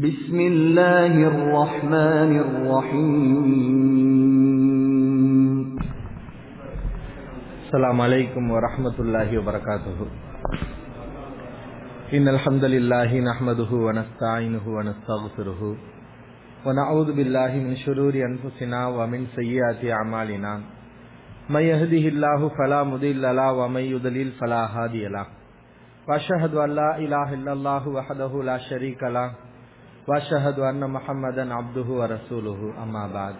بسم الله الرحمن الرحيم. السلام عليكم ورحمة الله وبركاته. إن الحمد لله نحمده ونستعينه ونستغفره ونعوذ بالله من شرور أنفسنا ومن سيئات أعمالنا. من يهده الله فلا مضل له ومن يضلل فلا هادي له. وأشهد أن لا إله إلا الله وحده لا شريك له وأشهد أن محمدا عبده ورسوله. أما بعد.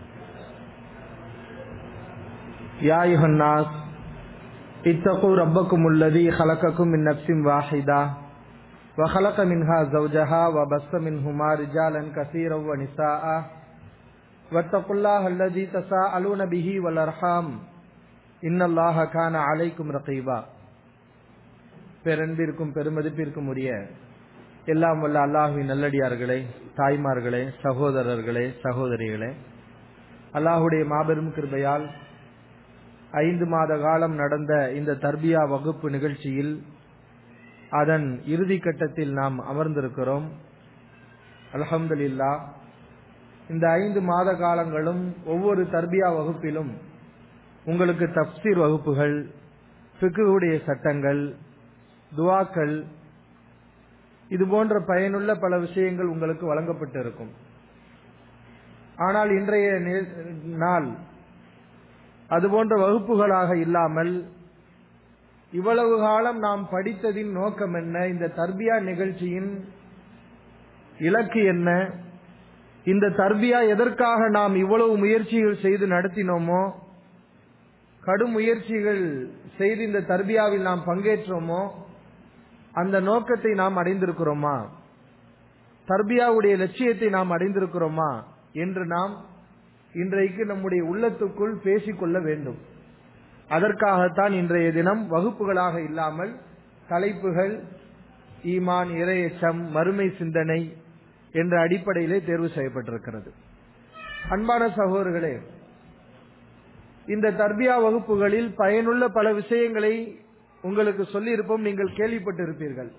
يا أيها الناس اتقوا ربكم الذي خلقكم من نفس واحدة وخلق منها زوجها وبث منهما رجالا كثيرا ونساء واتقوا الله الذي تساءلون به والأرحام إن الله كان عليكم رقيبا. பெரும்பிற்கும் பெருமதிப்பிற்கும் உரிய எல்லாம் வல்ல அல்லாஹ்வின் நல்லடியார்களே, தாய்மார்களே, சகோதரர்களே, சகோதரிகளே, அல்லாஹ்வுடைய மாபெரும் கிருபையால் 5 மாத காலம் நடந்த இந்த தர்பியா வகுப்பு நிகழ்ச்சியில் அதன் இறுதி கட்டத்தில் நாம் அமர்ந்திருக்கிறோம். அல்ஹம்துலில்லாஹ். இந்த 5 மாத காலங்களும் ஒவ்வொரு தர்பியா வகுப்பிலும் உங்களுக்கு தஃப்சீர் வகுப்புகள், ஃபிக்ஹுடைய சட்டங்கள், துஆக்கள், இது போன்ற பயனுள்ள பல விஷயங்கள் உங்களுக்கு வழங்கப்பட்டிருக்கும். ஆனால் இன்றைய நாள் அதுபோன்ற வகுப்புகளாக இல்லாமல் இவ்வளவு காலம் நாம் படித்ததின் நோக்கம் என்ன, இந்த தர்பியா நிகழ்ச்சியின் இலக்கு என்ன, இந்த தர்பியா எதற்காக நாம் இவ்வளவு முயற்சிகள் செய்து நடத்தினோமோ, கடும் முயற்சிகள் செய்து இந்த தர்பியாவில் நாம் பங்கேற்றோமோ, அந்த நோக்கத்தை நாம் அடைந்திருக்கிறோமா, தர்பியாவுடைய லட்சியத்தை நாம் அடைந்திருக்கிறோமா என்று நாம் இன்றைக்கு நம்முடைய உள்ளத்துக்குள் பேசிக்கொள்ள வேண்டும். அதற்காகத்தான் இன்றைய தினம் வகுப்புகளாக இல்லாமல் தலைப்புகள் ஈமான், இறையச்சம், மறுமை சிந்தனை என்ற அடிப்படையிலே தேர்வு செய்யப்பட்டிருக்கிறது. அன்பான சகோதரர்களே, இந்த தர்பியா வகுப்புகளில் பயனுள்ள பல விஷயங்களை உங்களுக்கு சொல்லி இருப்போம், நீங்கள் கேள்விப்பட்டிருப்பீர்கள்.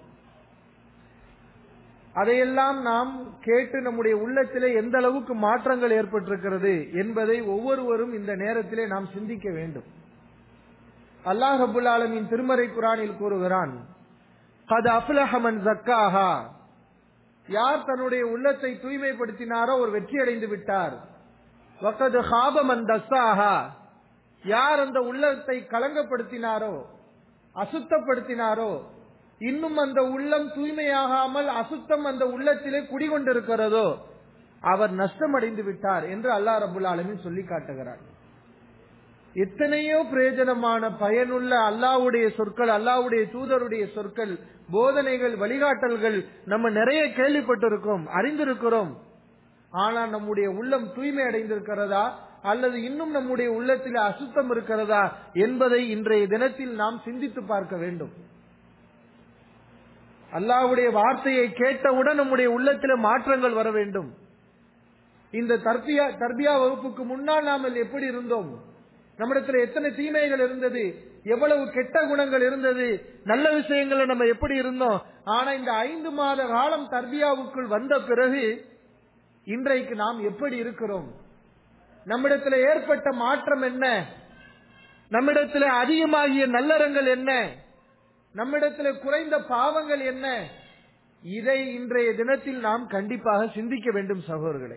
அதையெல்லாம் நாம் கேட்டு நம்முடைய உள்ளத்திலே எந்த அளவுக்கு மாற்றங்கள் ஏற்பட்டிருக்கிறது என்பதை ஒவ்வொருவரும் இந்த நேரத்திலே நாம் சிந்திக்க வேண்டும். அல்லாஹ் ரப்பல் ஆலமீன் திருமறை குர்ஆனில் கூறுகிறான், கத் அஃப்லஹ மன் ஸக்காஹா, யார் தன்னுடைய உள்ளத்தை தூய்மைப்படுத்தினாரோ அவர் வெற்றி அடைந்து விட்டார். வகத் ஹாப மன் தஸ்ஸாஹா, யார் அந்த உள்ளத்தை கலங்கப்படுத்தினாரோ, அசுத்தப்படுத்தினாரோ, இன்னும் அந்த உள்ளம் தூய்மையாகாமல் அசுத்தம் அந்த உள்ளத்திலே குடிகொண்டிருக்கிறதோ அவர் நஷ்டமடைந்து விட்டார் என்று அல்லாஹ் ரப்பல் ஆலமீன் சொல்லி காட்டுகிறார். எத்தனையோ பிரயோஜனமான பயனுள்ள அல்லாஹ்வுடைய சொற்கள், அல்லாஹ்வுடைய தூதருடைய சொற்கள், போதனைகள், வழிகாட்டல்கள் நம்ம நிறைய கேள்விப்பட்டிருக்கோம், அறிந்திருக்கிறோம். ஆனால் நம்முடைய உள்ளம் தூய்மை அடைந்திருக்கிறதா அல்லது இன்னும் நம்முடைய உள்ளத்தில் அசுத்தம் இருக்கிறதா என்பதை இன்றைய தினத்தில் நாம் சிந்தித்து பார்க்க வேண்டும். அல்லாஹ்வுடைய வார்த்தையை கேட்டவுடன் நம்முடைய உள்ளத்தில் மாற்றங்கள் வர வேண்டும். இந்த தர்பியா வகுப்புக்கு முன்னால் நாம் எப்படி இருந்தோம், நம்மிடத்தில் எத்தனை தீமைகள் இருந்தது, எவ்வளவு கெட்ட குணங்கள் இருந்தது, நல்ல விஷயங்களை நம்ம எப்படி இருந்தோம். ஆனா இந்த 5 மாத காலம் தர்பியாவுக்குள் வந்த பிறகு இன்றைக்கு நாம் எப்படி இருக்கிறோம், நம்மிடத்தில் ஏற்பட்ட மாற்றம் என்ன, நம்மிடத்தில் அதிகமாகிய நல்லறங்கள் என்ன, நம்மிடத்தில் குறைந்த பாவங்கள் என்ன, இதை இன்றைய தினத்தில் நாம் கண்டிப்பாக சிந்திக்க வேண்டும் சகோதரர்களை.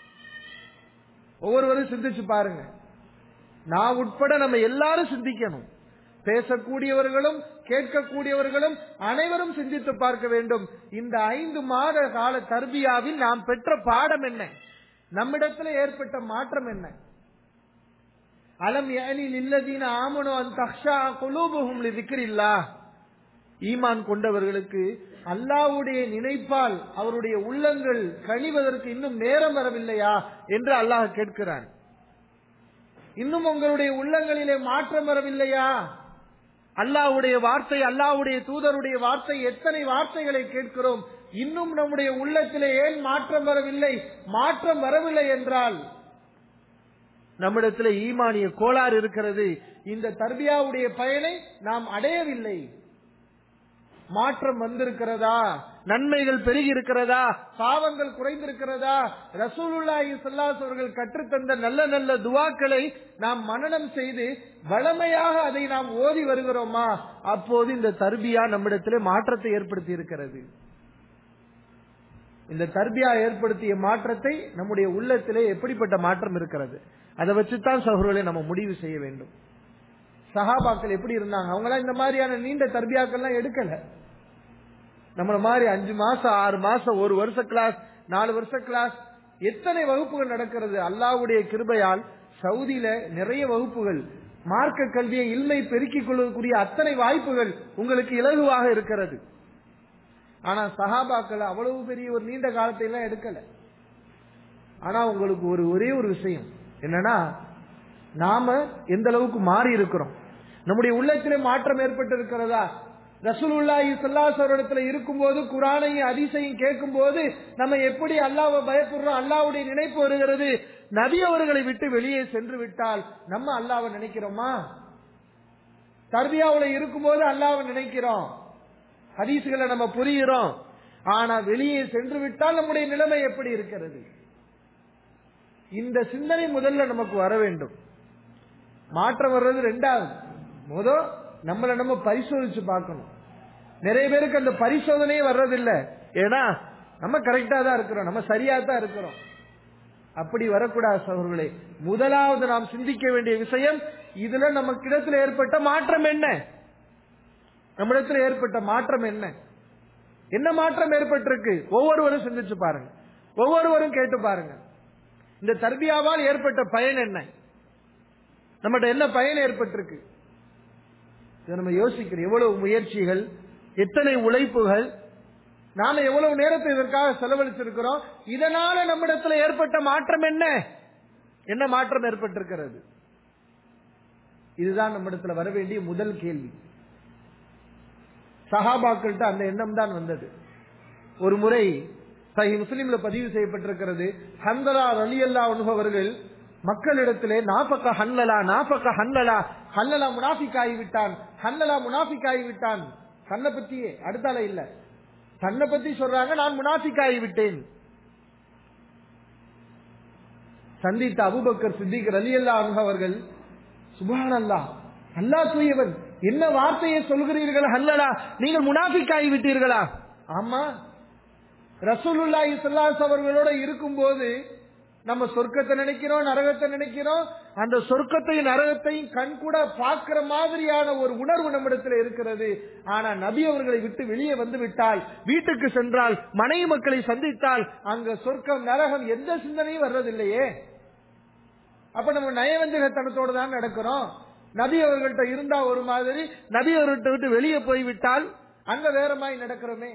ஒவ்வொருவரும் சிந்திச்சு பாருங்க. நான் உட்பட நம்ம எல்லாரும் சிந்திக்கணும். பேசக்கூடியவர்களும் கேட்கக்கூடியவர்களும் அனைவரும் சிந்தித்து பார்க்க வேண்டும். இந்த 5 மாத கால தர்பியாவில் நாம் பெற்ற பாடம் என்ன, நம்மிடத்தில் ஏற்பட்ட மாற்றம் என்ன. அலம் யஅனி லில்லதீன ஆமனு அன் தக்ஷா குலூபுஹும் லிذிக்ரில்லாஹ், ஈமான் கொண்டவர்களுக்கு அல்லாஹ்வுடைய நினைப்பால் அவருடைய உள்ளங்கள் கனிவதற்கு இன்னும் நேரம் வரவில்லையா என்று அல்லாஹ் கேட்கிறான். இன்னும் உங்களுடைய உள்ளங்களிலே மாற்றம் வரவில்லையா? அல்லாஹ்வுடைய வார்த்தை, அல்லாஹ்வுடைய தூதருடைய வார்த்தை, எத்தனை வார்த்தைகளை கேட்கிறோம், இன்னும் நம்முடைய உள்ளத்திலே ஏன் மாற்றம் வரவில்லை? மாற்றம் வரவில்லை என்றால் நம்மிடத்தில் ஈமானிய கோளாறு இருக்கிறது. இந்த தர்பியாவுடைய பயனை நாம் அடையவில்லை. மாற்றம் வந்திருக்கிறதா நன்மைகள் பெருகி இருக்கிறதா, பாவங்கள் குறைந்திருக்கிறதா, ரசூலுல்லாஹி ஸல்லல்லாஹு அலைஹி அவர்கள் கற்றுத்தந்த நல்ல நல்ல துஆக்களை நாம் மனனம் செய்து வளமையாக அதை நாம் ஓதி வருகிறோமா, அப்போது இந்த தர்பியா நம்மிடத்திலே மாற்றத்தை ஏற்படுத்தி இருக்கிறது. இந்த தர்பியா ஏற்படுத்திய மாற்றத்தை நம்முடைய உள்ளத்திலே எப்படிப்பட்ட மாற்றம் இருக்கிறது, அதை வச்சுதான் சகோதரர்களே நம்ம முடிவு செய்ய வேண்டும். சஹாபாக்கள் எப்படி இருந்தாங்க? அவங்களாம் இந்த மாதிரியான நீண்ட தர்பியாக்கள்லாம் எடுக்கல. நம்மள மாதிரி 5 மாசம் 6 மாசம் 1 வருஷ கிளாஸ் 4 வருஷ கிளாஸ் எத்தனை வகுப்புகள் நடக்கிறது. அல்லாஹ்வுடைய கிருபையால் சவுதியில நிறைய வகுப்புகள், மார்க்க கல்வியை இல்மை பெருக்கிக் கொள்ளக்கூடிய அத்தனை வாய்ப்புகள் உங்களுக்கு இலகுவாக இருக்கிறது. ஆனா சஹாபாக்கள் அவ்வளவு பெரிய ஒரு நீண்ட காலத்தை எல்லாம் எடுக்கல. ஆனா உங்களுக்கு ஒரே ஒரு விஷயம் என்னன்னா, நாம எந்த அளவுக்கு மாறி இருக்கிறோம், நம்முடைய உள்ளத்திலே மாற்றம் ஏற்பட்டு இருக்கிறதா? ரசூலுல்லாஹி ஸல்லல்லாஹு அலைஹி வஸல்லம் இருக்கும்போது குர்ஆனையும் ஹதீஸையும் கேட்கும் போது நம்ம எப்படி அல்லாஹ்வை பயப்படுறோம், அல்லாஹ்வுடைய நினைப்பு வருகிறது. நபி அவர்களை விட்டு வெளியே சென்று விட்டால் நம்ம அல்லாஹ்வை நினைக்கிறோமா? தர்பியாவுல இருக்கும்போது அல்லாஹ்வை நினைக்கிறோம், ஹதீஸ்களை நம்ம புரிகிறோம். ஆனா வெளியே சென்று விட்டால் நம்முடைய நிலைமை எப்படி இருக்கிறது? இந்த சிந்தனை முதல்ல நமக்கு வர வேண்டும். மாற்றம் வர்றது ரெண்டாவது. முதல் நம்மளை நம்ம பரிசோதிச்சு பார்க்கணும். நிறைய பேருக்கு அந்த பரிசோதனையே வர்றதில்லை. ஏன்னா நம்ம கரெக்டா தான் இருக்கிறோம், நம்ம சரியா தான் இருக்கிறோம். அப்படி வரக்கூடாது சகோதரர்களே. முதலாவது நாம் சிந்திக்க வேண்டிய விஷயம், இதுல நமக்கிடத்தில் ஏற்பட்ட மாற்றம் என்ன, நம்மிடத்தில் ஏற்பட்ட மாற்றம் என்ன, என்ன மாற்றம் ஏற்பட்டிருக்கு? ஒவ்வொருவரும் சிந்திச்சு பாருங்க, ஒவ்வொருவரும் கேட்டு பாருங்க. இந்த தர்பியாவால் ஏற்பட்ட பயன் என்ன, நம்மகிட்ட என்ன பயன் ஏற்பட்டிருக்கு? இதை நம்ம யோசிக்கிறோம். எவ்வளவு முயற்சிகள், எத்தனை உழைப்புகள், நாம எவ்வளவு நேரத்தை இதற்காக செலவழிச்சிருக்கிறோம். இதனால நம்மிடத்தில் ஏற்பட்ட மாற்றம் என்ன, என்ன மாற்றம் ஏற்பட்டிருக்கிறது? இதுதான் நம்மிடத்தில் வர வேண்டிய முதல் கேள்வி. சஹாபாக்கள்கிட்ட அந்த எண்ணம் தான் வந்தது. ஒரு முறை சஹீஹ் முஸ்லிம்ல பதிவு செய்யப்பட்டிருக்கிறது, ஹன்ஸலா ரலியல்லாஹு அன்ஹு அவர்கள் மக்களிடத்திலே நாஃபக ஹன்லலா நாஃபக ஹன்லலா, ஹன்லலா முனாஃபிக் ஆகிவிட்டான், ஹன்லலா முனாஃபிக் ஆகிவிட்டான். தன்னை பத்தியே, அடுத்தால இல்ல, தன்னை பத்தி சொல்றாங்க, நான் முனாஃபிக் ஆகிவிட்டேன். சந்தித்த அபூபக்கர் சித்திக் ரலியல்லாஹு அன்ஹு அவர்கள், சுப்ஹானல்லாஹ், அல்லாஹ் தூயவன், என்ன வார்த்தையை சொல்கிறீர்கள் ஹன்லலா, நீங்கள் முனாஃபிக் ஆகிவிட்டீர்களா? ஆமா, ரசூலுல்லாஹி ஸல்லல்லாஹு அலைஹி அவர்களோட இருக்கும்போது நம்ம சொர்க்கத்தை நினைக்கிறோம், நரகத்தை நினைக்கிறோம். அந்த சொர்க்கத்தையும் நரகத்தையும் கண் கூட பார்க்கிற மாதிரியான ஒரு உணர்வு நம்மிடத்தில் இருக்கிறது. ஆனா நபி அவர்களை விட்டு வெளியே வந்து விட்டால், வீட்டுக்கு சென்றால், மனைவி மக்களை சந்தித்தால், அங்க சொர்க்கம் நரகம் எந்த சிந்தனையும் வர்றதில்லையே. அப்ப நம்ம நயவஞ்சகத்தனத்தோடு தான் நடக்கிறோம். நபி அவர்கள்ட்ட இருந்தா ஒரு மாதிரி, நபி அவர்கள்ட்ட விட்டு வெளியே போய்விட்டால் அங்க வேற மாதிரி நடக்கிறோமே.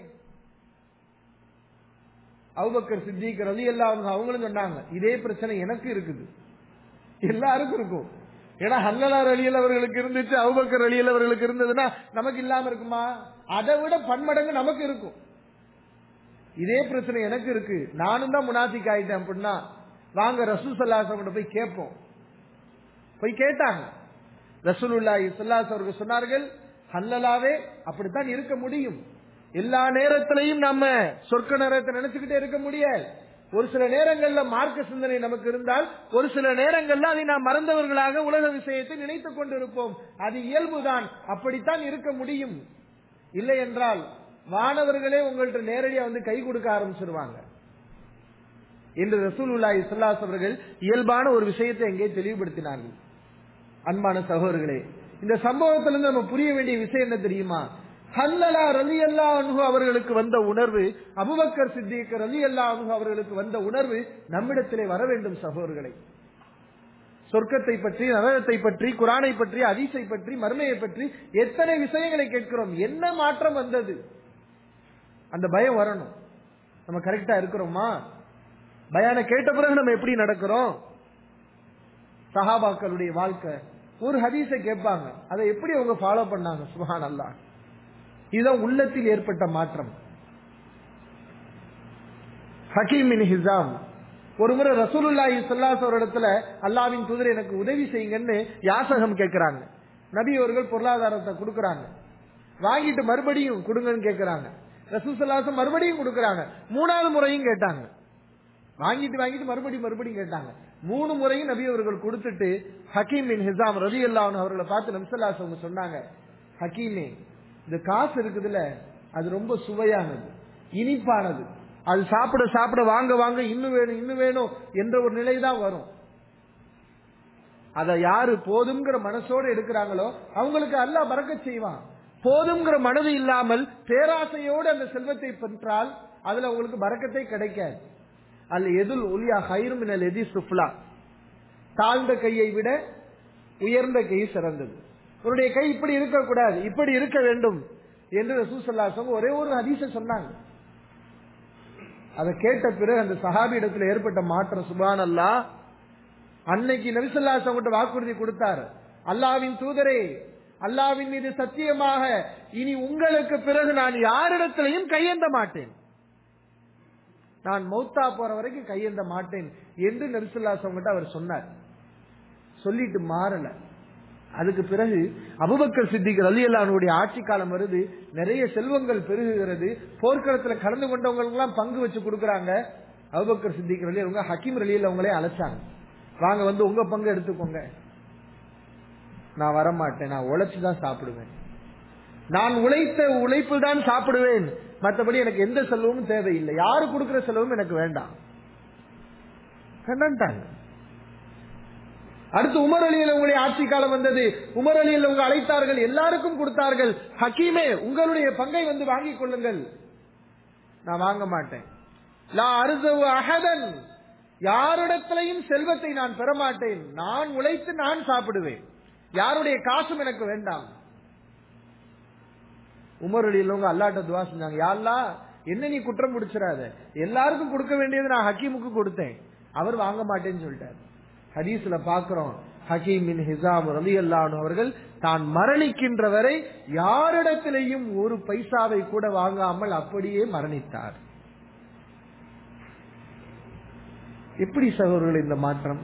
அபூபக்கர் சித்திக் ரலியல்லாஹு அன்ஹு அவங்களும் சொன்னாங்க, இதே பிரச்சனை எனக்கு இருக்குது, எல்லாருக்கும் இருக்கும். ஏன்னா ஹன்லலா ரலியல்லாஹு அவர்களுக்கு இருந்துச்சு, அபூபக்கர் ரலியல்லாஹு அவர்களுக்கு இருந்ததுன்னா நமக்கு இல்லாம இருக்குமா? அதை விட பன்மடங்கு நமக்கு இருக்கும். இதே பிரச்சனை எனக்கு இருக்கு, நானும் தான் முனாஃபிக் ஆயிட்டேன் அப்படின்னா வாங்க ரசூல் ஸல்லல்லாஹு அலைஹி வஸல்லம் போய் கேட்போம். போய் கேட்டாங்க. ரசூலுல்லாஹி ஸல்லல்லாஹு அலைஹி வஸல்லம் சொன்னார்கள், ஹன்லலாவே அப்படித்தான் இருக்க முடியும். எல்லா நேரத்திலையும் நம்ம சொர்க்க நரகத்தை நினைச்சுக்கிட்டே இருக்க முடியாது. ஒரு சில நேரங்கள்ல மார்க்க சிந்தனை நமக்கு இருந்தால், ஒரு சில நேரங்கள்ல அதை நாம் மறந்தவர்களாக உலக விஷயத்தை நினைத்துக் கொண்டிருப்போம். அது இயல்புதான், அப்படித்தான் இருக்க முடியும். இல்லை என்றால் வானவர்களே உங்கள்ட்ட நேரடியா வந்து கை கொடுக்க ஆரம்பிச்சிருவாங்க என்று ரசூலுல்லாஹி ஸல்லல்லாஹு அலைஹி அவர்கள் இயல்பான ஒரு விஷயத்தை எங்கே தெளிவுபடுத்தினார்கள். அன்பான சகோதரர்களே, இந்த சம்பவத்திலிருந்து நம்ம புரிய வேண்டிய விஷயம் என்ன தெரியுமா? ஹன்லலா ரலியல்லாஹு அன்ஹு அவர்களுக்கு வந்த உணர்வு, அபூபக்கர் சித்திக் ரலியல்லாஹு அன்ஹு அவர்களுக்கு வந்த உணர்வு நம்மிடத்திலே வர வேண்டும் சகோதரர்களே. சொர்க்கத்தை பற்றி, நரகத்தை பற்றி, குர்ஆனை பற்றி, ஹதீஸை பற்றி, மர்மையை பற்றி எத்தனை விஷயங்களை கேட்கிறோம். என்ன மாற்றம் வந்தது? அந்த பயம் வரணும். நம்ம கரெக்டா இருக்கிறோமா? பயான கேட்ட பிறகு நம்ம எப்படி நடக்கிறோம்? சஹாபாக்களுடைய வாழ்க்கை, ஒரு ஹதீஸை கேட்பாங்க, அதை எப்படி அவங்க ஃபாலோ பண்ணாங்க? சுப்ஹானல்லாஹ். இதுதான் உள்ளத்தில் ஏற்பட்ட மாற்றம். ஹக்கீம் பின் ஹிஸாம் ஒரு முறை ரசூலுல்லாஹி ஸல்லல்லாஹு அலைஹி இடத்துல, அல்லாஹ்வின் தூதர் எனக்கு உதவி செய்யுங்கன்னு யாசகம் கேட்கிறாங்க. நபி அவர்கள் பொருளாதாரத்தை கொடுக்கறாங்க, வாங்கிட்டு மறுபடியும் கொடுங்கன்னு கேட்கிறாங்க. ரசூல் ஸல்லல்லாஹு அலைஹி வஸல்லம் மறுபடியும் கொடுக்கறாங்க. 3வது முறையும் கேட்டாங்க. வாங்கிட்டு மறுபடியும் கேட்டாங்க. 3 முறையும் நபி அவர்கள் கொடுத்துட்டு ஹக்கீம் பின் ஹிஸாம் ரலியல்லாஹு அன்ஹு அவர்களை பார்த்து நபி ஸல்லல்லாஹு அலைஹி வஸல்லம் சொன்னாங்க, ஹக்கீமே, இந்த காசு இருக்குதுல அது ரொம்ப சுவையானது, இனிப்பானது. அது சாப்பிட சாப்பிட வாங்க இன்னும் வேணும் என்ற ஒரு நிலை தான் வரும். அதை யாரு போதும்ங்கிற மனசோடு எடுக்கிறாங்களோ அவங்களுக்கு அல்லாஹ் பரக்கத் செய்வான். போதும்ங்கிற மனது இல்லாமல் பேராசையோடு அந்த செல்வத்தை பெற்றால் அதுல உங்களுக்கு பரக்கத்தை கிடைக்காது. அல்ல எதுல் உலியா ஹைரும் மினல் எதி சுஃப்லா, தாழ்ந்த கையை விட உயர்ந்த கை சிறந்தது. உன்னுடைய கை இப்படி இருக்கக்கூடாது, இப்படி இருக்க வேண்டும் என்று ரசூல் ஸல்லல்லாஹு அலைஹி வஸல்லம் ஒரே ஒரு ஹதீஸை சொன்னாங்க. அதை கேட்ட பிறகு அந்த சஹாபி இடத்துல ஏற்பட்ட மாற்றம் சுப்ஹானல்லாஹ். அன்னைக்கு நபி ஸல்லல்லாஹு அலைஹி வஸல்லம் வாக்குறுதி கொடுத்தார், அல்லாஹ்வின் தூதரே, அல்லாஹ்வின் மீது சத்தியமாக இனி உங்களுக்கு பிறகு நான் யாரிடத்திலையும் கையேந்த மாட்டேன், நான் மௌத்தா போற வரைக்கும் கையேந்த மாட்டேன் என்று நபி ஸல்லல்லாஹு அலைஹி வஸல்லம் அவர் சொன்னார். சொல்லிட்டு மாறல. அதுக்கு பிறகு அபூபக்கர் சித்திக் ரலியல்லாஹு அன்ஹுடைய ஆட்சி காலம் வருது. நிறைய செல்வங்கள் பெருகுகிறது. போர்க்களத்தில் கலந்து கொண்டவங்களுக்கு எல்லாம் பங்கு வச்சு கொடுக்கறாங்க. அபூபக்கர் சித்திக் ரலியல்லாஹு ஹக்கீம் ரலியல்லாஹு அவங்களே அழைச்சாங்க, வாங்க வந்து உங்க பங்கு எடுத்துக்கோங்க. நான் வரமாட்டேன், நான் உழைச்சுதான் சாப்பிடுவேன், நான் உழைத்த உழைப்பில் தான் சாப்பிடுவேன், மற்றபடி எனக்கு எந்த செலவும் தேவையில்லை, யாரு கொடுக்கிற செலவும் எனக்கு வேண்டாம். அடுத்து உமர் ரலியல்லாஹு ஆட்சி காலம் வந்தது. உமர் ரலியல்லாஹு அழைத்தார்கள், எல்லாருக்கும் கொடுத்தார்கள். ஹக்கீமே, உங்களுடைய பங்கை வந்து வாங்கிக் கொள்ளுங்கள். நான் வாங்க மாட்டேன். லா அர்ஸு அஹதன், யாரிடத்திலையும் செல்வத்தை நான் பெற மாட்டேன், நான் உழைத்து நான் சாப்பிடுவேன், யாருடைய காசும் எனக்கு வேண்டாம். உமர் ரலியல்லாஹு அல்லாஹ்ட்ட துஆ செஞ்சாங்க, யா அல்லாஹ், என்ன நீ குற்றம் பிடிச்சிராத, எல்லாருக்கும் கொடுக்க வேண்டியது நான் ஹக்கீமுக்கு கொடுத்தேன், அவர் வாங்க மாட்டேன்னு சொல்லிட்டார். ஹதீஸ்ல பாக்குறோம், ஹக்கீம் பின் ஹிஸாம் ரலியல்லாஹு அன்ஹு அவர்கள் தான் மரணிக்கின்ற வரை யாரிடத்திலேயும் ஒரு பைசாவை கூட வாங்காமல் அப்படியே மரணித்தார். எப்படி சகோதரர்கள் இந்த மாற்றம்?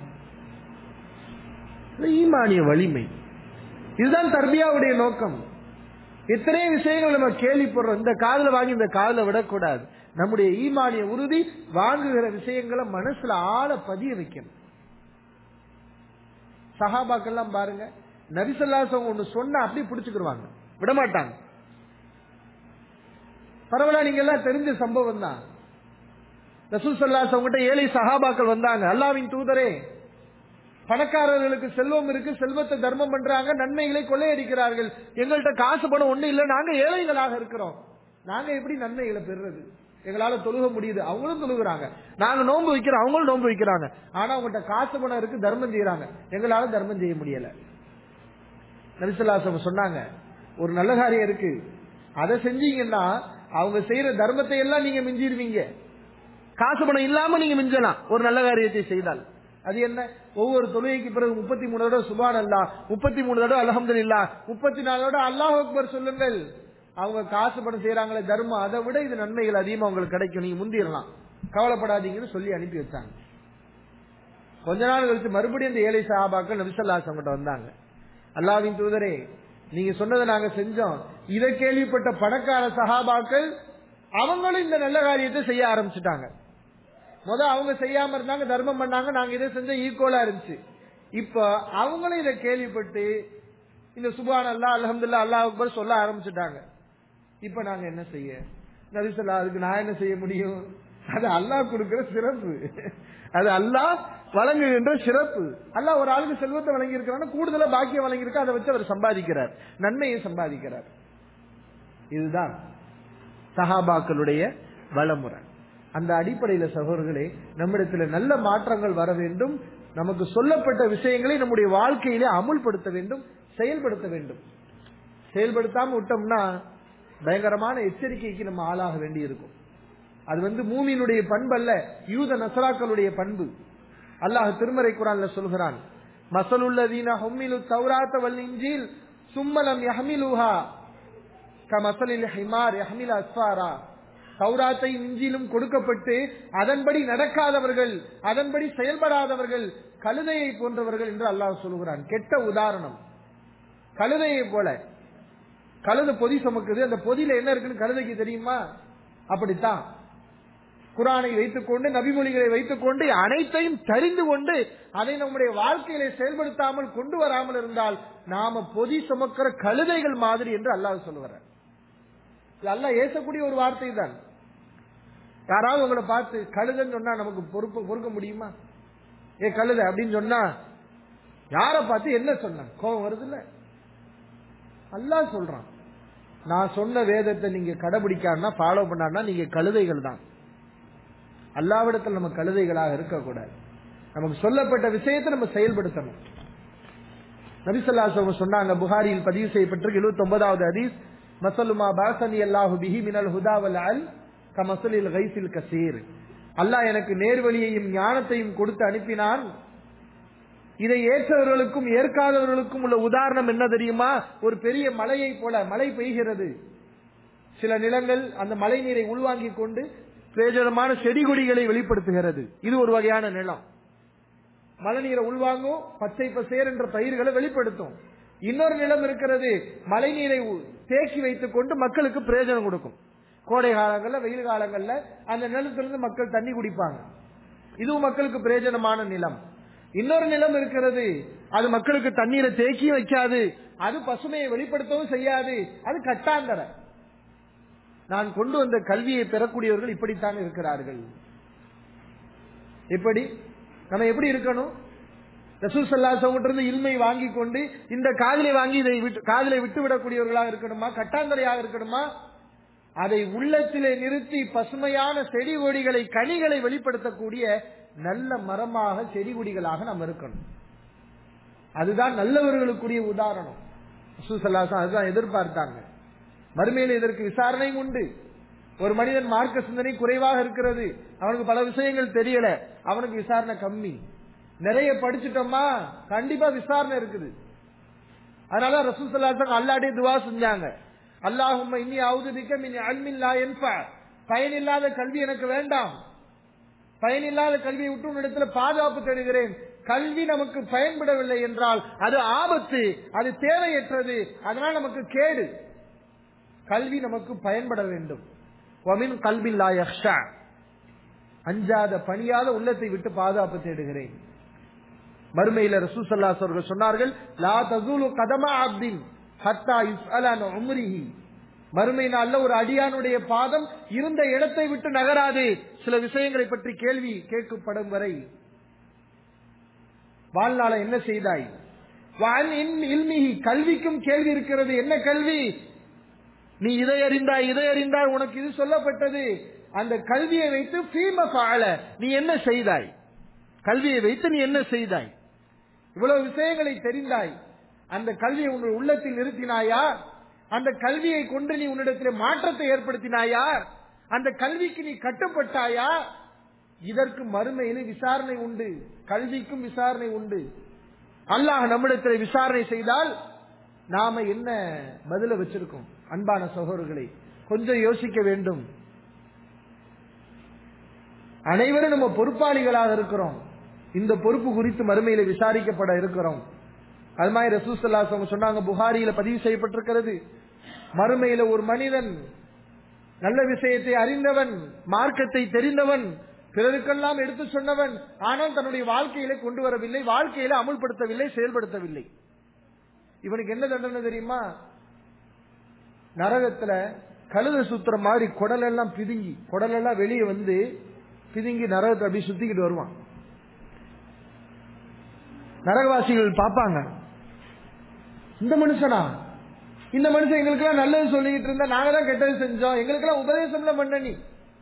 ஈமானிய வலிமை. இதுதான் தர்பியாவுடைய நோக்கம். எத்தனை விஷயங்கள் நம்ம கேள்விப்படுறோம், இந்த காதுல வாங்கி இந்த காதுல விடக்கூடாது. நம்முடைய ஈமானிய உறுதி வாங்குகிற விஷயங்களை மனசுல ஆழ பதிய வைக்கணும். சஹாபாக்கெல்லாம் பாருங்க, நபி ஸல்லல்லாஹு அலைஹி வஸல்லம் ஒன்னு சொன்னா அப்படி பிடிச்சுக்கிடுவாங்க, விடமாட்டாங்க. பரவாயில்ல, நீங்க எல்லாம் தெரிஞ்ச சம்பவம் தான். ரசூல் ஸல்லல்லாஹு அலைஹி வஸல்லம் கிட்ட ஏழை சஹாபாக்கள் வந்தாங்க, அல்லாஹ்வின் தூதரே, பணக்காரர்களுக்கு செல்வம் இருக்கு, செல்வத்தை தர்மம் பண்றாங்க, நன்மைகளை கொள்ளையடிக்கிறார்கள், எங்கள்கிட்ட காசு பணம் ஒண்ணு இல்ல, நாங்க ஏழைகளாக இருக்கிறோம், நாங்க எப்படி நன்மைகளை பெறுறது? எங்களால தொழுக முடியுது, அவங்களும் தொழுகிறாங்க, நாங்க நோன்பு வைக்கிறோம், அவங்களும் நோன்பு வைக்கிறாங்க, ஆனா அவங்கள்ட்ட காசு பணம் இருக்கு, தர்மம் செய்யறாங்க, எங்களால தர்மம் செய்ய முடியல. நபி ஸல்லல்லாஹு அலைஹி வஸல்லம் சொன்னாங்க, ஒரு நல்ல காரியம் இருக்கு, அதை செஞ்சீங்கன்னா அவங்க செய்யற தர்மத்தை எல்லாம் நீங்க மிஞ்சிருவீங்க, காசு பணம் இல்லாம நீங்க மிஞ்சலாம் ஒரு நல்ல காரியத்தை செய்தால். அது என்ன? ஒவ்வொரு தொழுகைக்கு பிறகு 33 தடவை சுப்ஹானல்லாஹ், 33 தடவை அல்ஹம்துலில்லாஹ், 34 தடவை அல்லாஹ் அக்பர் சொல்லுங்கள். அவங்க காசு பணம் செய்யறாங்களே தர்மம், அதை விட இது நன்மைகள் அதிகமா உங்களுக்கு கிடைக்கும், நீங்க முந்திரலாம், கவலைப்படாதீங்கன்னு சொல்லி அனுப்பி வச்சாங்க. கொஞ்ச நாள் கழிச்சு மறுபடியும் அந்த ஏழை சஹாபாக்கள் நபி ஸல்லல்லாஹு அலைஹி வஸல்லம் வந்தாங்க, அல்லாஹ்வின் தூதரே, நீங்க சொன்னதை நாங்க செஞ்சோம். இதை கேள்விப்பட்ட பணக்கார சஹாபாக்கள் அவங்களும் இந்த நல்ல காரியத்தை செய்ய ஆரம்பிச்சுட்டாங்க. அவங்க செய்யாம இருந்தாங்க, தர்மம் பண்ணாங்க, நாங்க இதை செஞ்ச ஈக்குவலா இருந்துச்சு. இப்ப அவங்களும் இதை கேள்விப்பட்டு இந்த சுப்ஹானல்லாஹ், அல்ஹம்துலில்லாஹ், அல்லாஹ் அக்பர் சொல்ல ஆரம்பிச்சுட்டாங்க. இப்ப நாங்க என்ன செய்ய? நபி ஸல்லல்லாஹு, அதுக்கு நான் என்ன செய்ய முடியும்? அது அல்லாஹ் கொடுக்கிற சிறப்பு, அது அல்லாஹ் வழங்குகின்ற சிறப்பு. அல்லாஹ் ஒரு ஆளுக்கு செல்வத்தை வழங்கி இருக்கிறான்னு கூடுதலா பாக்கியம் வழங்கி இருக்க, அதை வச்சு அவர் சம்பாதிக்கிறார், நன்மையை சம்பாதிக்கிறார். இதுதான் சஹாபாக்களுடைய வளமுறை. அந்த அடிப்படையில சகோதரர்களே, நம்மிடத்துல நல்ல மாற்றங்கள் வர வேண்டும். நமக்கு சொல்லப்பட்ட விஷயங்களை நம்முடைய வாழ்க்கையிலே அமுல்படுத்த வேண்டும், செயல்படுத்த வேண்டும். செயல்படுத்தாம விட்டோம்னா பயங்கரமான எச்சரிக்கைக்கு நம்ம ஆளாக வேண்டி இருக்கும். அது மூமினுடைய பண்பு அல்ல, யூத நஸ்ராக்களுடைய பண்பு. அல்லாஹ் திருமறை குர்ஆன்ல சொல்கிறான், மஸலுல்லதீன ஹும்மிலு தௌராத்த வல் இன்ஜீல் சும்ம லம் யஹ்மிலுஹா கமஸலில் ஹிமார் யஹ்மிலு அஸ்ஃபாரா. தௌராத்தை இன்ஜீலும் கொடுக்கப்பட்டு அதன்படி நடக்காதவர்கள், அதன்படி செயல்படாதவர்கள் கழுதையை போன்றவர்கள் என்று அல்லாஹ் சொல்கிறான். கெட்ட உதாரணம். கழுதையை போல. கழுதை பொதி சுமக்குது, அந்த பொதியில என்ன இருக்குன்னு கழுதைக்கு தெரியுமா? அப்படித்தான் குர்ஆனை வைத்துக் கொண்டு நபிமொழிகளை வைத்துக் கொண்டு அனைத்தையும் தெரிந்து கொண்டு அதை நம்முடைய வாழ்க்கையிலே செயல்படுத்தாமல் கொண்டு வராமல் இருந்தால் நாம பொதி சுமக்கிற கழுதைகள் மாதிரி என்று அல்லாஹ் சொல்லுவார். அல்லாஹ் ஏசக்கூடிய ஒரு வார்த்தை தான். யாராவது உங்களை பார்த்து கழுதைன்னு சொன்னா நமக்கு பொறுக்க முடியுமா? ஏ கழுதை அப்படின்னு சொன்னா யார பார்த்து என்ன சொன்ன கோபம் வருது இல்ல? அல்லாஹ் சொல்றான், நான் சொன்ன வேதத்தை நீங்க கடைபிடிக்காம ஃபாலோ பண்ணா நீங்க கழுதைகள் தான். அல்லாஹ்விடத்தில் நம்ம கழுதைகளாக இருக்கக்கூடாது. நமக்கு சொல்லப்பட்ட விஷயத்தை நம்ம செயல்படுத்தணும். நபி ஸல்லல்லாஹு அலைஹி வஸல்லம் சொன்னாங்க, புகாரியில் பதிவு செய்யப்பட்டிருக்கு 79வது ஹதீஸ், மஸலுமா பாஸனி அல்லாஹு பிஹி மினல் ஹுதா வல் அல் கமஸலில் கைஸில் கஸீர். அல்லாஹ் எனக்கு நேர்வழியையும் ஞானத்தையும் கொடுத்து அனுப்பினான். இதை ஏற்றவர்களுக்கும் ஏற்காதவர்களுக்கும் உள்ள உதாரணம் என்ன தெரியுமா? ஒரு பெரிய மலையை போல மழை பெய்கிறது. சில நிலங்கள் அந்த மழை நீரை உள்வாங்கிக் கொண்டு பிரயோஜனமான செடி கொடிகளை வெளிப்படுத்துகிறது. இது ஒரு வகையான நிலம். மழை நீரை உள்வாங்கும், பச்சை பசேர் என்ற பயிர்களை வெளிப்படுத்தும். இன்னொரு நிலம் இருக்கிறது, மழை நீரை தேக்கி வைத்துக் கொண்டு மக்களுக்கு பிரயோஜனம் கொடுக்கும். கோடை காலங்கள்ல வெயில் காலங்கள்ல அந்த நிலத்திலிருந்து மக்கள் தண்ணி குடிப்பாங்க. இதுவும் மக்களுக்கு பிரயோஜனமான நிலம். இன்னொரு நிலம் இருக்கிறது, அது மக்களுக்கு தண்ணீரை தேக்கி வைக்காது, அது பசுமையை வெளிப்படுத்தவும் செய்யாது, அது கட்டாந்தர. நான் கொண்டு வந்த கல்வியை பெறக்கூடியவர்கள் இப்படித்தான் இருக்கிறார்கள். எப்படி நம்ம எப்படி இருக்கணும்? ரசூல் ஸல்லல்லாஹு அலைஹி வஸல்லம் இருந்து இல்மை வாங்கி கொண்டு இந்த காதிலை வாங்கி இதை காதிலை விட்டு விடக்கூடியவர்களாக இருக்கணுமா? கட்டாந்தரையாக இருக்கணுமா? அதை உள்ளத்திலே நிறுத்தி பசுமையான செடி கொடிகளை கனிகளை வெளிப்படுத்தக்கூடிய நல்ல மரமாக செடி கொடிகளாக நாம் இருக்கணும். அதுதான் நல்லவர்களுக்குரிய உதாரணம். ரசூல் ஸல்லல்லாஹு அலைஹி வஸல்லம் அதுதான் எதிர்பார்த்தாங்க. மறுமையில் இதற்கு விசாரணை உண்டு. ஒரு மனிதன் மார்க்க சிந்தனை குறைவாக இருக்கிறது, அவனுக்கு பல விஷயங்கள் தெரியல, அவனுக்கு விசாரணை கம்மி. நிறைய படிச்சுட்டோமா கண்டிப்பா விசாரணை இருக்குது. அதனால ரசூல் ஸல்லல்லாஹு அலைஹி வஸல்லம் அல்லாஹ்வே துஆ செஞ்சாங்க, அல்லாஹும்ம இன்னி அஊது பிக மின் இல்மின் லா யன்ஃபா. பயனில்லாத கல்வி எனக்கு வேண்டாம், பயனில்லாத கல்வியை விட்டு உன்னிடத்தில் பாதுகாப்பு தேடுகிறேன். கல்வி நமக்கு பயன்படவில்லை என்றால் அது ஆபத்து, அது தேவையற்றது, அதனால் நமக்கு கேடு. கல்வி நமக்கு பயன்பட வேண்டும். வமின் கல்பின் லா யக்ஷா, அஞ்சாத பணியாத உள்ளத்தை விட்டு பாதுகாப்பு தேடுகிறேன். மறுமையில ரசூல் ஸல்லல்லாஹு அலைஹி வஸல்லம் சொன்னார்கள், லா தஸூலு கதமா அப்தின் ஹத்தா யுஸ்அல அன் உம்ரிஹி. மறுமை நாள்ல ஒரு அடியானுடைய பாதம் இருந்த இடத்தை விட்டு நகராது, சில விஷயங்களை பற்றி கேள்வி கேட்கப்படும் வரை. வாழ்நாள என்ன செய்தாய்? வஅன் இல்மிஹி, கல்விக்கும் கேள்வி இருக்கிறது. என்ன கல்வி? நீ இதை அறிந்தாய், உனக்கு இது சொல்லப்பட்டது. அந்த கல்வியை வைத்து ஃபீம ஃபஅல, நீ என்ன செய்தாய்? கல்வியை வைத்து நீ என்ன செய்தாய்? இவ்வளவு விஷயங்களை தெரிந்தாய், அந்த கல்வியை உன்னுடைய உள்ளத்தில் நிறுத்தினாயா? அந்த கல்வியை கொண்டு நீ உன்னிடத்தில் மாற்றத்தை ஏற்படுத்தினாயா? அந்த கல்விக்கு நீ கட்டுப்பட்டாயா? இதற்கு மறுமையில் விசாரணை உண்டு, கல்விக்கும் விசாரணை உண்டு. அல்லாஹ் நம்மிடத்தில் விசாரணை செய்தால் நாம என்ன பதில வச்சிருக்கோம்? அன்பான சகோதரர்களை கொஞ்சம் யோசிக்க வேண்டும். அனைவரும் நம்ம பொறுப்பாளிகளாக இருக்கிறோம். இந்த பொறுப்பு குறித்து மறுமையில விசாரிக்கப்பட இருக்கிறோம். அது மாதிரி ரசூல் ஸல்லல்லாஹு அலைஹி வஸல்லம் சொன்னாங்க, புகாரியில பதிவு செய்யப்பட்டிருக்கிறது, மறுமையில ஒரு மனிதன் நல்ல விஷயத்தை அறிந்தவன், மார்க்கத்தை தெரிந்தவன், பிறருக்கெல்லாம் எடுத்து சொன்னவன், ஆனால் தன்னுடைய வாழ்க்கையில கொண்டு வரவில்லை, வாழ்க்கையில அமுல்படுத்தவில்லை, செயல்படுத்தவில்லை. இவனுக்கு என்ன தண்டனை தெரியுமா? நரகத்துல கழுத சுத்துற மாதிரி குடலெல்லாம் பிதுங்கி, குடலெல்லாம் வெளியே வந்து பிதுங்கி நரகத்தை அப்படி சுத்திக்கிட்டு வருவான். நரகவாசிகள் பார்ப்பாங்க, இந்த மனுஷனா, இந்த மனுஷன் எங்களுக்கு எல்லாம் நல்லது சொல்லிக்கிட்டு இருந்தா நாங்க தான் கெட்டது செஞ்சோம், எங்களுக்கு எல்லாம் உபதேசம் பண்ண, நீ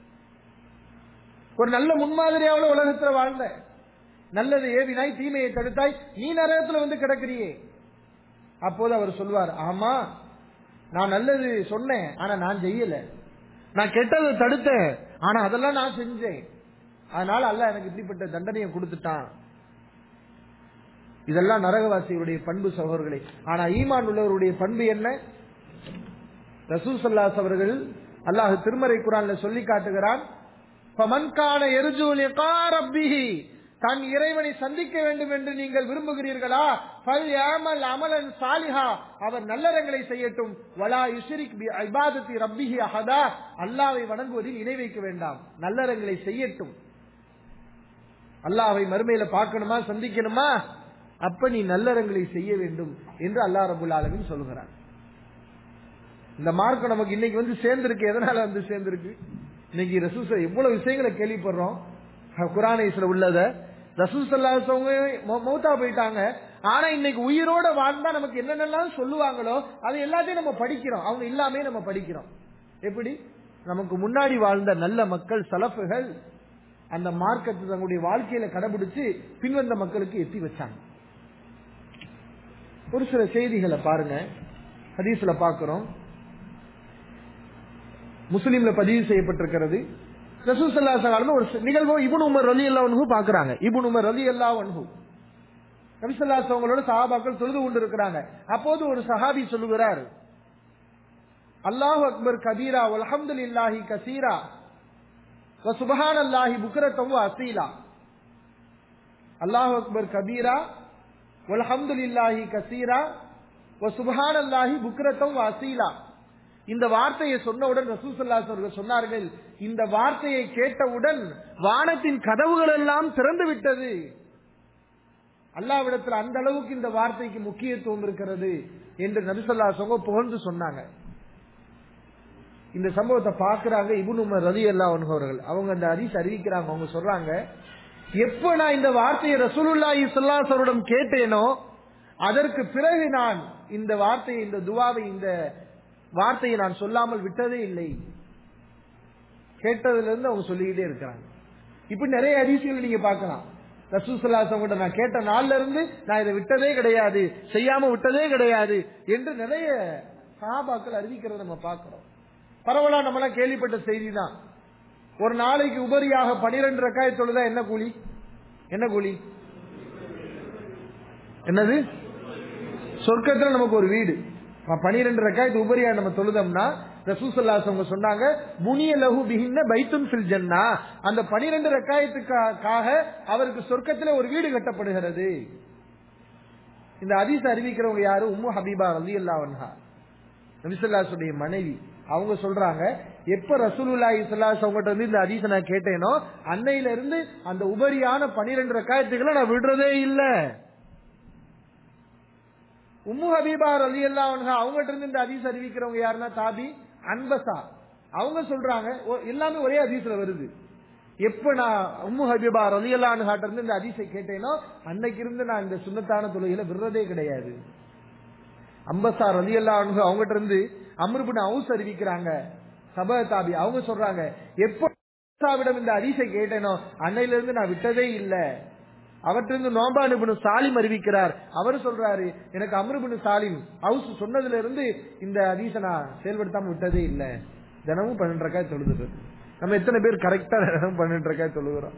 ஒரு நல்ல முன்மாதிரியாவில் உலகத்துல வாழ்ந்த, நல்லது ஏவினாய் தீமையை தடுத்தாய், நீ நரகத்துல வந்து கிடக்கிறியே. அப்போது அவர் சொல்வார், ஆமா நான் நல்லது சொன்னேன், ஆனா நான் செய்யல, நான் கெட்டதை தடுத்தேன், ஆனா அதெல்லாம் நான் செஞ்சேன், அதனால அல்லாஹ் எனக்கு இப்படிப்பட்ட தண்டனையை கொடுத்துட்டான். இதெல்லாம் நரகவாசிகளுடைய பண்பு சகோதரர்களே. ஆனா ஈமான் உள்ளவருடைய பண்பு என்ன? ரசூல் ஸல்லல்லாஹு அலைஹி அவர்கள் அல்லாஹ் திருமறை குர்ஆன்ல சொல்லி காட்டுகிறான், ஃபமன் கான யர்ஜூ லிகா ரப்பிஹி, தன் இறைவனை சந்திக்க வேண்டும் என்று நீங்கள் விரும்புகிறீர்களா? அமலன் சாலிஹா, அவர் நல்லறங்களை செய்யட்டும். வலா யுஷ்ரிக் பி இபாதத்தி ரப்பிஹி அஹதா, அல்லாஹ்வை வணங்குவதில் இணை வைக்க வேண்டாம். நல்லறங்களை செய்யட்டும். அல்லாஹ்வை மறுமையில பார்க்கணுமா, சந்திக்கணுமா, அப்ப நீ நல்லறங்களை செய்ய வேண்டும் என்று அல்லாஹ் ரப்பல் ஆலமீன் சொல்கிறார். இந்த மார்க்கம் நமக்கு இன்னைக்கு வந்து சேர்ந்திருக்கு. எதனால வந்து சேர்ந்திருக்கு? இன்னைக்கு ரசூல் எவ்வளவு விஷயங்களை கேள்விப்படுறோம். குர்ஆனில் உள்ளத ரசூல் ஸல்லல்லாஹு அலைஹி வஸல்லம் மௌத்தா போயிட்டாங்க. ஆனா இன்னைக்கு உயிரோட வாழ்ந்தா நமக்கு என்னென்னலாம் சொல்லுவாங்களோ அது எல்லாத்தையும் நம்ம படிக்கிறோம். அவங்க இல்லாமே நம்ம படிக்கிறோம். எப்படி? நமக்கு முன்னாடி வாழ்ந்த நல்ல மக்கள், சலஃபுகள் அந்த மார்க்கத்தை தங்களுடைய வாழ்க்கையில கடைபிடிச்சு பின்வந்த மக்களுக்கு எத்தி வச்சாங்க. ஒரு சில செய்திகளை பாருங்க. ஹதீஸ்ல பார்க்கிறோம், முஸ்லிம்ல பதிவு செய்யப்பட்டிருக்கிறது. ரசூல் ஸல்லல்லாஹு அலைஹி வஸல்லம் ஒரு நிகழ்வு இப்னு உமர் ரலியல்லாஹு அன்ஹு பார்க்கறாங்க. இப்னு உமர் ரலியல்லாஹு அன்ஹு நபி ஸல்லல்லாஹு அலைஹி வஸல்லமோட சஹாபாக்கள் தொழுது கொண்டிருக்கிறாங்க. அப்போது ஒரு சஹாபி சொல்லுகிறார், அல்லாஹு அக்பர் கபீரா வல்ஹம்துலில்லாஹி கஸீரா வ சுப்ஹானல்லாஹி புக்ரத்தம் வ அஸீலா. அல்லாஹு அக்பர் கபீரா வல்ஹம்துலில்லாஹி கஸீரா வ சுப்ஹானல்லாஹி புக்ரத்தம் வ அஸீலா. இந்த வார்த்தையை சொன்னவுடன் ரசூல் ஸல்லல்லாஹு அலைஹி வஸல்லம் சொன்னார்கள், இந்த வார்த்தையை கேட்டவுடன் வானத்தின் கதவுகள் எல்லாம் திறந்து விட்டது. அல்லாஹ்விடத்தில் அந்த அளவுக்கு இந்த வார்த்தைக்கு முக்கியத்துவம் இருக்கிறது என்று நபி ஸல்லல்லாஹு அலைஹி வஸல்லம் புகழ்ந்து சொன்னாங்க. இந்த சம்பவத்தை பார்க்கறாங்க இப்னு உமர் ரலியல்லாஹு அன்ஹு அவர்கள். அவங்க அந்த ஹதீஸ் அறிவிக்கிறாங்க. அவங்க சொல்றாங்க, எப்ப நான் இந்த வார்த்தையை ரசூலுல்லாஹி ஸல்லல்லாஹு அலைஹி வஸல்லம் கேட்டேனோ அதற்கு பிறகு நான் இந்த வார்த்தையை, இந்த துஆவை, இந்த வார்த்தையை நான் சொல்லாமல் விட்டதே இல்லை. கேட்டதுல இருந்து அவங்க சொல்லிக்கிட்டே இருக்கிறாங்க. இப்ப நிறைய ஹதீஸ்கள் நீங்க பார்க்கலாம். ரசூல் ஸல்லல்லாஹு அலைஹி வஸல்லம் நான் கேட்ட நாள்ல இருந்து நான் இதை விட்டதே கிடையாது, செய்யாம விட்டதே கிடையாது என்று நிறைய சஹாபாக்கள் அறிவிக்கிறத நம்ம பார்க்கிறோம். பரவலா நம்மளாம் கேள்விப்பட்ட செய்தி தான். ஒரு நாளைக்கு உபரியாக 12 ரக்காயத் தொழுதா என்ன கூலி? என்ன கூலி? என்னது? சொர்க்கத்துல நமக்கு ஒரு வீடு. 12 ரக்காயத் உபரியா நம்ம தொழுதோம்னா ரசூல் ஸல்லல்லாஹு அலைஹி வஸல்லம் சொன்னாங்க, புனிய லஹு பிஹின்ன பைத்துன் ஃபில் ஜன்னா, அந்த 12 ரக்காயத்துக்காக அவருக்கு சொர்க்கத்துல ஒரு வீடு கட்டப்படுகிறது. இந்த ஹதீஸ் அறிவிக்கிறவங்க யாரு? உம்மு ஹபீபா ரலியல்லாஹு அன்ஹா, நபி ஸல்லல்லாஹு அலைஹி வஸல்லம் மனைவி. அவங்க சொல்றாங்க, எப்ப ரசூலுல்லாஹி ஸல்லல்லாஹு அலைஹி வஸல்லம் கிட்ட இந்த ஹதீஸை நான் கேட்டேனோ அன்னையில இருந்து அந்த உபரியான 12 ரக்காயத்துகளை நான் விடுறதே இல்ல. உம்மு ஹபீபா ரலியல்லாஹு அன்ஹா அவங்ககிட்ட இருந்து இந்த ஹதீஸ் அறிவிக்கிறவங்க யாருன்னா தாபி அன்பசா. அவங்க சொல்றாங்க, எல்லாமே ஒரே ஹதீஸ்ல வருது. எப்ப நான் உம்மு ஹபீபா ரலியல்லாஹு அன்ஹா கிட்ட இருந்து இந்த ஹதீஸை கேட்டேனோ அன்னைக்கு இருந்து நான் இந்த சுன்னத்தான தொழுகையில விடுறதே கிடையாது. அம்பசா ரலியல்லாஹு அன்ஹு அவங்ககிட்ட இருந்து அம்ர் இப்னு அவுஸ் அறிவிக்கிறாங்க, சபா தாபி. அவங்க சொல்றாங்க, எப்ப அம்பசாவிடம் இந்த ஹதீஸை கேட்டேனோ அன்னையில இருந்து நான் விட்டதே இல்ல. அவற்றிருந்து நோபான் இப்னு சாலிம் அறிவிக்கிறார். அவர் சொல்றாரு, எனக்கு அம்ர் இப்னு சாலிம் அவுஸ் சொன்னதுல இருந்து இந்த ஹதீஸை நான் செயல்படுத்தாம விட்டதே இல்ல. தினமும் 12 ரக்காயத் தொழுது. நம்ம எத்தனை பேர் கரெக்டா தினமும் 12 ரக்காயத் தொழுகிறோம்?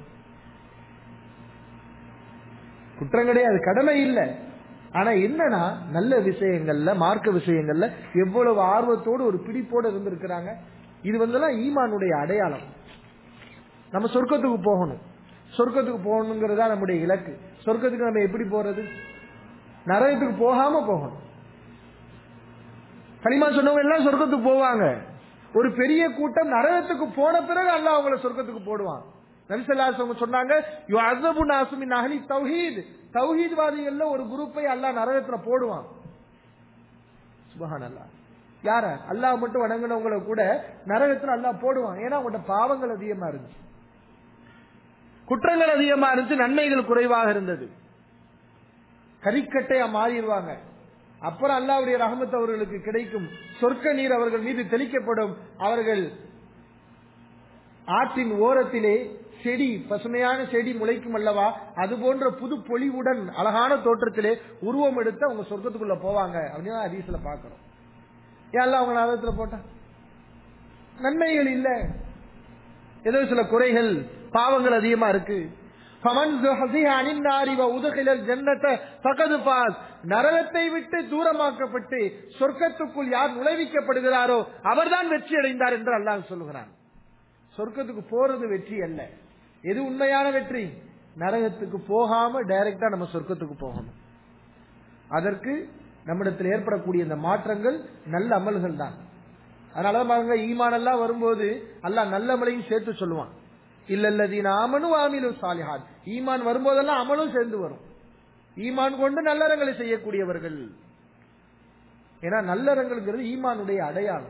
குற்றம் கிடையாது, கடமை இல்ல. ஆனா என்னன்னா நல்ல விஷயங்கள்ல, மார்க்க விஷயங்கள்ல எவ்வளவு ஆர்வத்தோடு ஒரு பிடிப்போடு இருந்திருக்கிறாங்க. இது வந்து ஈமானுடைய அடையாளம். நம்ம சொர்க்கத்துக்கு போகணும், சொர்க்கத்துக்கு போகணுங்கிறதா நம்முடைய இலக்கு. சொர்க்கத்துக்கு நம்ம எப்படி போறது? நரகத்துக்கு போகாம போகணும். கலிமா சொன்னவங்க எல்லாம் சொர்க்கத்துக்கு போவாங்க. ஒரு பெரிய கூட்டம் நரகத்துக்கு போன பிறகு அல்லாஹ் அவங்களை சொர்க்கத்துக்கு போடுவான். நபி ஸல்லல்லாஹு அலைஹி வஸல்லம் சொன்னாங்க, யுஅஸபு நாஸு மின் அஹ்லி தௌஹீத், தௌஹீத்வாதிகள்ல ஒரு குரூப்பை அல்லாஹ் நரகத்துல போடுவான். சுப்ஹானல்லாஹ். யார? அல்லாஹ் மட்டும் வணங்குனவங்களை கூட நரகத்துல அல்லாஹ் போடுவான். ஏன்னா அவங்களோட பாவங்கள் அதிகமா இருந்துச்சு, குற்றங்கள் அதிகமா இருந்துச்சு, நன்மைகள் குறைவாக இருந்தது. கரிக்கட்டையா மாறிடுவாங்க. அப்புறம் அல்லாஹ்வுடைய ரஹ்மத் அவர்களுக்கு கிடைக்கும். சொர்க்க நீர் அவர்கள் மீது தெளிக்கப்படும். அவர்கள் ஆற்றின் ஓரத்திலே செடி, பசுமையான செடி முளைக்கும் அல்லவா, அது போன்ற புது பொலிவுடன் அழகான தோற்றத்திலே உருவம் எடுத்து அவங்க சொர்க்கத்துக்குள்ள போவாங்க அப்படின்னு ஹதீஸ்ல பாக்கிறோம். ஏன் அல்லாஹ் அவங்க நரகத்துல போட்டா? நன்மைகள் இல்ல, ஏதோ சில குறைகள், பாவங்கள் அதிகமா இருக்கு. நரகத்தை விட்டு தூரமாக்கப்பட்டு சொர்க்கத்துக்குள் யார் நுழைவிக்கப்படுகிறாரோ அவர்தான் வெற்றி அடைந்தார் என்று அல்லாஹ் சொல்லுகிறான். சொர்க்கத்துக்கு போறது வெற்றி அல்ல. எது உண்மையான வெற்றி? நரகத்துக்கு போகாம டைரக்டா நம்ம சொர்க்கத்துக்கு போகணும். அதற்கு நம்மிடத்தில் ஏற்படக்கூடிய இந்த மாற்றங்கள் நல்ல அமல்கள் தான். அதனாலதான் பாருங்க, ஈமான் எல்லாம் வரும்போது அல்லாஹ் நல்ல அமலையும் சேர்த்து சொல்லுவான். இல்லல்லதீன ஆமனு வஅமிலு ஸாலிஹாத். ஈமான் வரும்போதெல்லாம் அமலும் சேர்ந்து வரும். ஈமான் கொண்டு நல்லறங்களை செய்யக்கூடியவர்கள். ஏன்னா நல்லறங்கள்ங்கிறது ஈமானுடைய அடையாளம்.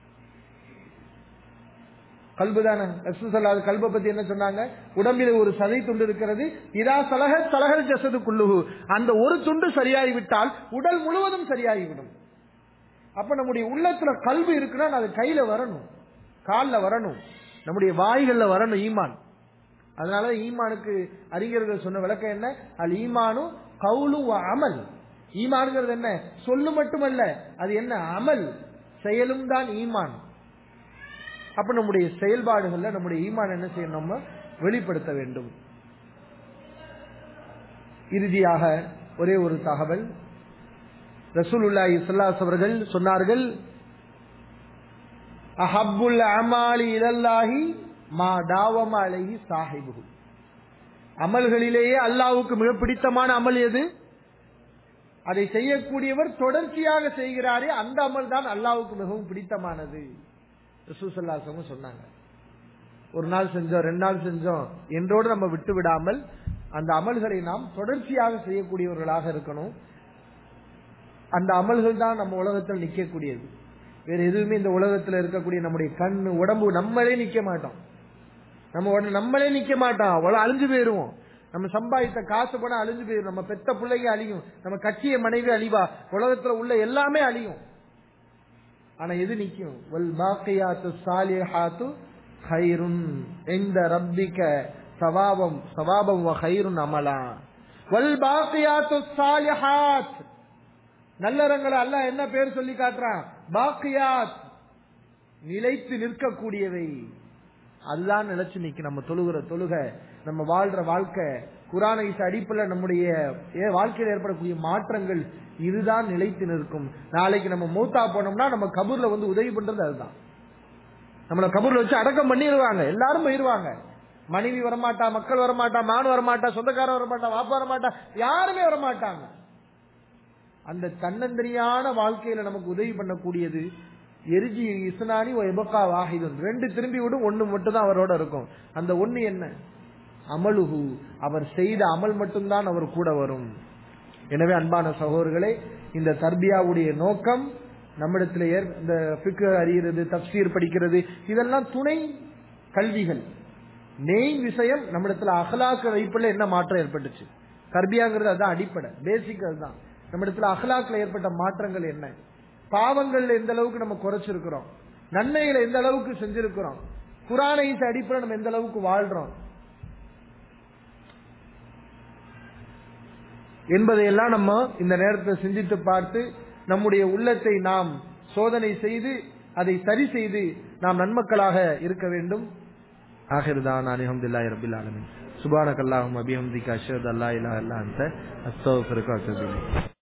கல்பு தானே. கல்பை பத்தி என்ன சொன்னாங்க? உடம்பில் ஒரு சதை துண்டு இருக்கிறது. இதா சலஹல் ஜஸது குல்லுஹு. அந்த ஒரு துண்டு சரியாகிவிட்டால் உடல் முழுவதும் சரியாகிவிடும். அப்ப நம்முடைய உள்ளத்துல கல்பு இருக்குன்னா அது கையில வரணும், கால்ல வரணும், நம்முடைய வாய்கள்ல வரணும் ஈமான். அதனால ஈமானுக்கு அறிஞர்கள் சொன்ன விளக்கம் என்ன? அல் ஈமானு கவுலு வ அமல். ஈமான்ங்கிறது என்ன? சொல்லு மட்டுமல்ல, அது என்ன? அமல், செயலும் தான் ஈமான். அப்ப நம்முடைய செயல்பாடுகள்ல நம்முடைய ஈமான் என்ன செய்யணும்? நம்ம வெளிப்படுத்த வேண்டும். இறுதியாக ஒரே ஒரு தகவல். ரசூலுல்லாஹி ஸல்லல்லாஹு அலைஹி அவர்கள் சொன்னார்கள், அஹப்புல் அமாலி இலல்லாஹி மா தாவம அலைஹி சாஹிபுஹு. அமல்களிலேயே அல்லாஹ்வுக்கு மிக பிடித்தமான அமல் எது? அதை செய்யக்கூடியவர் தொடர்ச்சியாக செய்கிறாரே அந்த அமல் தான் அல்லாஹ்வுக்கு மிகவும் பிடித்தமானது. ரசூல் ஸல்லல்லாஹு அலைஹி வஸல்லம் சொன்னாங்க. ஒரு நாள் செஞ்சோம், 2 நாள் செஞ்சோம் என்றோடு நம்ம விட்டு விடாமல் அந்த அமல்களை நாம் தொடர்ச்சியாக செய்யக்கூடியவர்களாக இருக்கணும். அந்த அமல்கள் தான் நம்ம உலகத்தில் நிற்கக்கூடியது. வேற எதுவுமே இந்த உலகத்தில் இருக்கக்கூடிய நம்முடைய கண், உடம்பு நம்மளே நிக்க மாட்டோம். நம்மளே நிக்க மாட்டோம், அவ்வளவு அழிஞ்சு போயிருவோம். நம்ம சம்பாதித்த காசு பணம் அழிஞ்சு போயிடும். நம்ம பெத்த பிள்ளைங்க அழியும், நம்ம கட்சிய மனைவி அழிவா, உலகத்துல உள்ள எல்லாமே அழியும். ஆனா எது நிக்கும்? வல் பாக்கியாத்து சாலிஹாத்து கைருன் இன்த ரப்பிக சவாபம் வ கைருன் அமலா. வல் பாக்கியாத்து சாலிஹாத், நல்லறங்களை அல்லாஹ் என்ன பேர் சொல்லி காட்டுறான்? பாக்கியாத், நிலைத்து நிற்கக்கூடியவை. அதுதான் நிலைச்சு நிக்க. நம்ம தொழுகை, நம்ம வாழ்ற வாழ்க்கை, குர்ஆன் அடிப்படையில் நம்முடைய வாழ்க்கையில் ஏற்படக்கூடிய மாற்றங்கள், இதுதான் நிலைத்து நிற்கும். நாளைக்கு நம்ம மௌத்தா போனோம்னா நம்ம கபூர்ல வந்து உதவி பண்றது அதுதான். நம்மள கபூர்ல வச்சு அடக்கம் பண்ணிடுவாங்க, எல்லாரும் போயிருவாங்க. மனைவி வரமாட்டா, மக்கள் வரமாட்டா, மான் வரமாட்டா, சொந்தக்காரன் வரமாட்டா, வாப்பா வரமாட்டா, யாருமே வரமாட்டாங்க. அந்த தன்னந்தனியான வாழ்க்கையில நமக்கு உதவி பண்ணக்கூடியது எரிஜி இஸ்னானி எபக்கா வாஹிதுன், 2 திரும்பி விடும், 1 மட்டும் தான் அவரோட இருக்கும். அந்த 1 என்ன? அமலுஹு, அவர் செய்த அமல் மட்டும்தான் அவர் கூட வரும். எனவே அன்பான சகோதரர்களே, இந்த தர்பியாவுடைய நோக்கம் நம்மிடத்தில் இந்த ஃபிக்ஹ் அறிகிறது, தஃப்சீர் படிக்கிறது, இதெல்லாம் துணை கல்விகள். மெயின் விஷயம் நம்மிடத்தில் அஹ்லாக் அடிப்படையில் என்ன மாற்றம் ஏற்பட்டுச்சு. தர்பியாங்கிறது அதுதான் அடிப்படை, பேசிக் அதுதான். நம்மிடத்தில் அஹ்லாக்ல ஏற்பட்ட மாற்றங்கள் என்ன, பாவங்கள்ல எந்த அளவுக்கு நம்ம குறைச்சிருக்கிறோம், நன்மைகளை எந்த அளவுக்கு செஞ்சிருக்கிறோம், குர்ஆன் அடிப்படையில் நம்ம எந்த அளவுக்கு வாழ்றோம் என்பதையெல்லாம் நம்ம இந்த நேரத்தை சிந்தித்து பார்த்து நம்முடைய உள்ளத்தை நாம் சோதனை செய்து அதை சரி செய்து நாம் நன்மக்களாக இருக்க வேண்டும். ஆகிருதான் அல்ஹம்துலில்லாஹி ரப்பில் ஆலமீன். சுப்ஹானக்கல்லாஹும்ம பிஹம்திக அஷ்ஹது அல்லா இலாஹா இல்லா அன்த அஸ்தக்ஃபிருக வ அத்தூபு இலைக்.